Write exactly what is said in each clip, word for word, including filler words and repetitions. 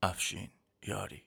افشین یاری.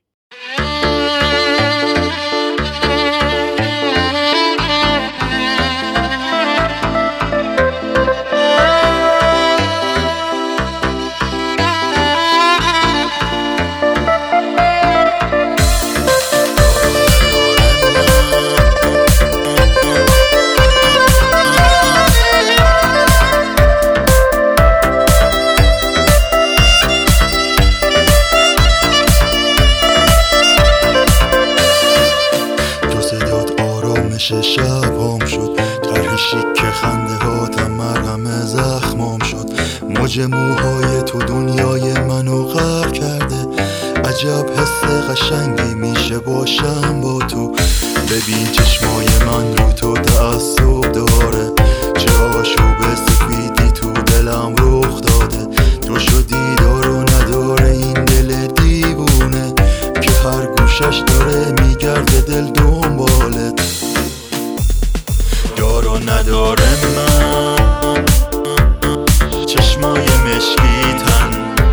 شب هم شد طرح شیک خنده هاتم مرهم زخمام شد. موج موهای تو دنیای منو غرق کرده. عجب حس قشنگی میشه باشم با تو. ببین چشمای من رو تو تعصب داره. چه آشوب سفیدی تو دلم رخ داده. تو شدی دار و نداره این دل دیوونه که هر گوشش داره میگرده دل دنبالت. دارو نداره من چشمای مشکیتن.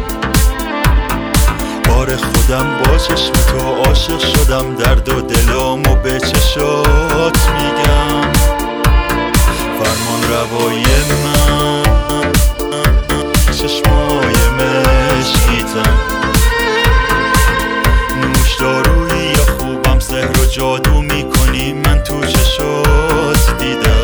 بار خودم با چشم تو عاشق شدم. درد و دلامو به چشات میگم. فرمان روای من چشمای مشکیتن. نوش دارویی یا خوبم سحر و جادو میکنی. من تو چشات دیدم.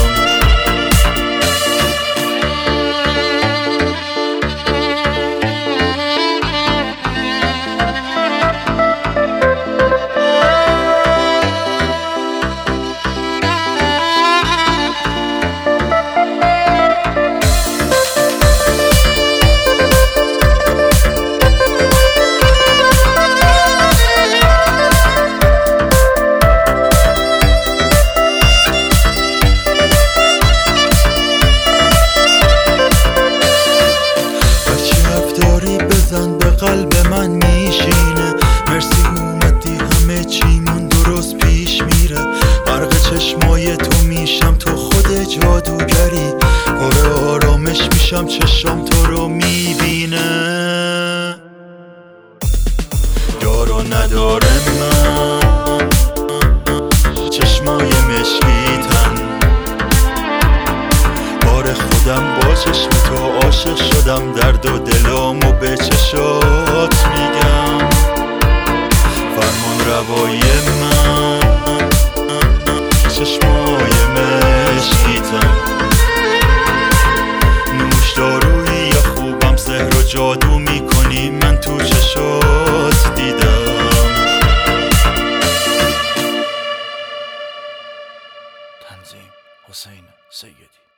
بزن به قلب من میشینه. مرسی اومدی همه چیمون درست پیش میره. غرق چشمای تو میشم تو خود جادوگری. پر آرامش میشم چشم تو رو میبینه. دارو نداره من چشمای مشکیتن. بار خودم با چشم تو عاشق شدم. درد و دلامو به چشات میگم. فرمان روای من چشمای مشکیتن. نوش دارویی یا خوبم سحر و جادو میکنی. من تو چشات دیدم. تنظیم حسین سیدی.